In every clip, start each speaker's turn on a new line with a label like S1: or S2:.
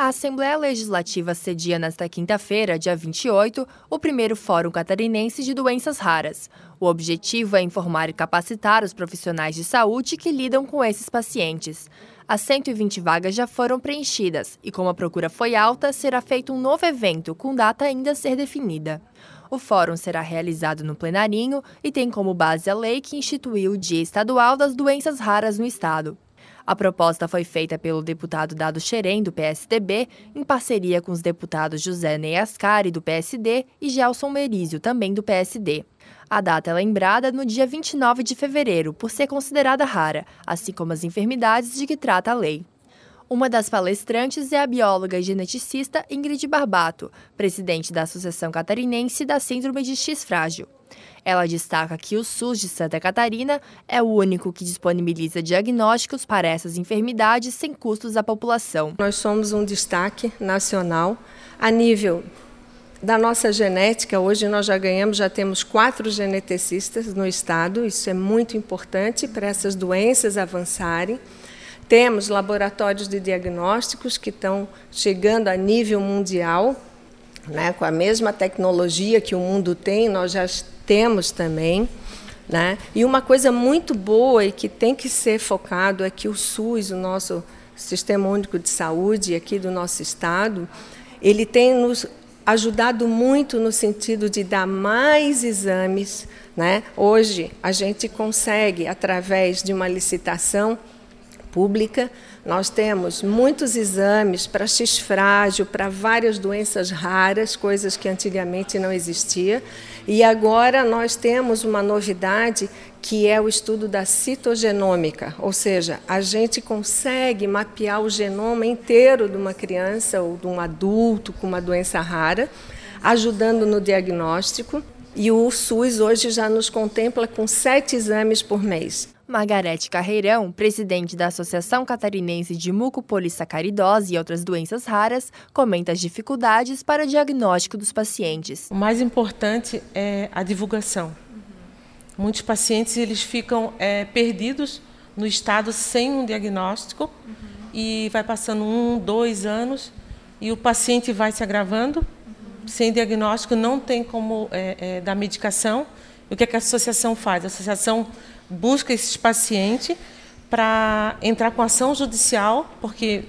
S1: A Assembleia Legislativa cedia nesta quinta-feira, dia 28, o primeiro Fórum Catarinense de Doenças Raras. O objetivo é informar e capacitar os profissionais de saúde que lidam com esses pacientes. As 120 vagas já foram preenchidas e, como a procura foi alta, será feito um novo evento com data ainda a ser definida. O fórum será realizado no Plenarinho e tem como base a lei que instituiu o Dia Estadual das Doenças Raras no estado. A proposta foi feita pelo deputado Dado Xerém, do PSDB, em parceria com os deputados José Ney Ascari, do PSD, e Gelson Merizio, também do PSD. A data é lembrada no dia 29 de fevereiro, por ser considerada rara, assim como as enfermidades de que trata a lei. Uma das palestrantes é a bióloga e geneticista Ingrid Barbato, presidente da Associação Catarinense da Síndrome de X Frágil. Ela destaca que o SUS de Santa Catarina é o único que disponibiliza diagnósticos para essas enfermidades sem custos à população.
S2: Nós somos um destaque nacional a nível da nossa genética. Hoje nós já temos 4 geneticistas no estado, isso é muito importante para essas doenças avançarem. Temos laboratórios de diagnósticos que estão chegando a nível mundial, né, com a mesma tecnologia que o mundo tem, nós já temos também, né? E uma coisa muito boa e que tem que ser focado é que o SUS, o nosso Sistema Único de Saúde aqui do nosso estado, ele tem nos ajudado muito no sentido de dar mais exames, né? Hoje a gente consegue, através de uma licitação pública, nós temos muitos exames para X frágil, para várias doenças raras, coisas que antigamente não existiam. E agora nós temos uma novidade que é o estudo da citogenômica, ou seja, a gente consegue mapear o genoma inteiro de uma criança ou de um adulto com uma doença rara, ajudando no diagnóstico. E o SUS hoje já nos contempla com 7 exames por mês.
S1: Margarete Carreirão, presidente da Associação Catarinense de Mucopolissacaridose e outras doenças raras, comenta as dificuldades para o diagnóstico dos pacientes.
S3: O mais importante é a divulgação. Muitos pacientes eles ficam perdidos no estado sem um diagnóstico e vai passando 1, 2 anos e o paciente vai se agravando. Sem diagnóstico não tem como dar medicação. E o que a associação faz? A associação busca esses pacientes para entrar com ação judicial, porque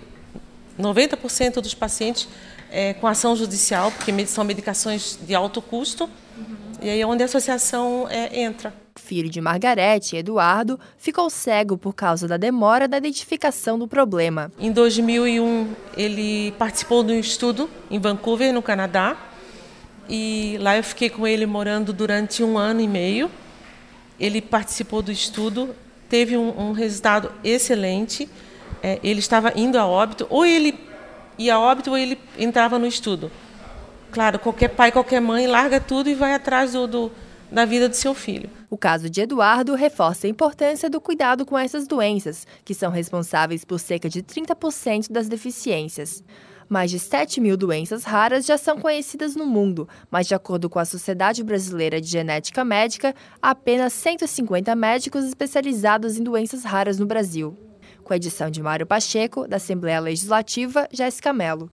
S3: 90% dos pacientes com ação judicial, porque são medicações de alto custo, e aí é onde a associação entra.
S1: O filho de Margarete, Eduardo, ficou cego por causa da demora da identificação do problema.
S3: Em 2001, ele participou de um estudo em Vancouver, no Canadá, e lá eu fiquei com ele morando durante 1 ano e meio. Ele participou do estudo, teve um resultado excelente. Ele estava indo a óbito, ou ele ia a óbito ou ele entrava no estudo. Claro, qualquer pai, qualquer mãe larga tudo e vai atrás da vida do seu filho.
S1: O caso de Eduardo reforça a importância do cuidado com essas doenças, que são responsáveis por cerca de 30% das deficiências. Mais de 7.000 doenças raras já são conhecidas no mundo, mas de acordo com a Sociedade Brasileira de Genética Médica, há apenas 150 médicos especializados em doenças raras no Brasil. Com a edição de Mário Pacheco, da Assembleia Legislativa, Jéssica Mello.